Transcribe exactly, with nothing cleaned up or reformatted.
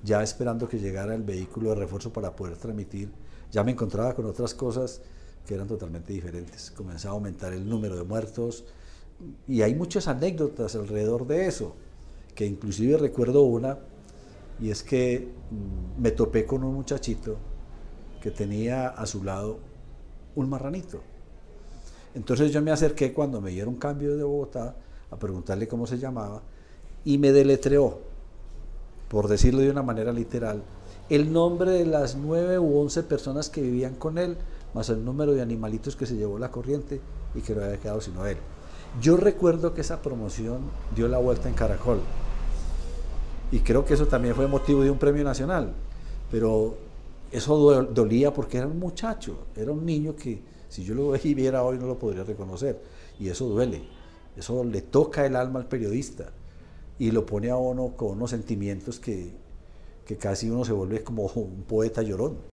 ya esperando que llegara el vehículo de refuerzo para poder transmitir, ya me encontraba con otras cosas que eran totalmente diferentes. Comenzaba a aumentar el número de muertos y hay muchas anécdotas alrededor de eso, que inclusive recuerdo una, y es que mm, me topé con un muchachito que tenía a su lado un marranito. Entonces yo me acerqué cuando me dieron cambio de Bogotá a preguntarle cómo se llamaba y me deletreó, por decirlo de una manera literal, el nombre de las nueve u once personas que vivían con él, más el número de animalitos que se llevó la corriente y que no había quedado sino él. Yo recuerdo que esa promoción dio la vuelta en Caracol y creo que eso también fue motivo de un premio nacional, pero eso dolía porque era un muchacho, era un niño que si yo lo viera hoy no lo podría reconocer y eso duele, eso le toca el alma al periodista y lo pone a uno con unos sentimientos que, que casi uno se vuelve como un poeta llorón.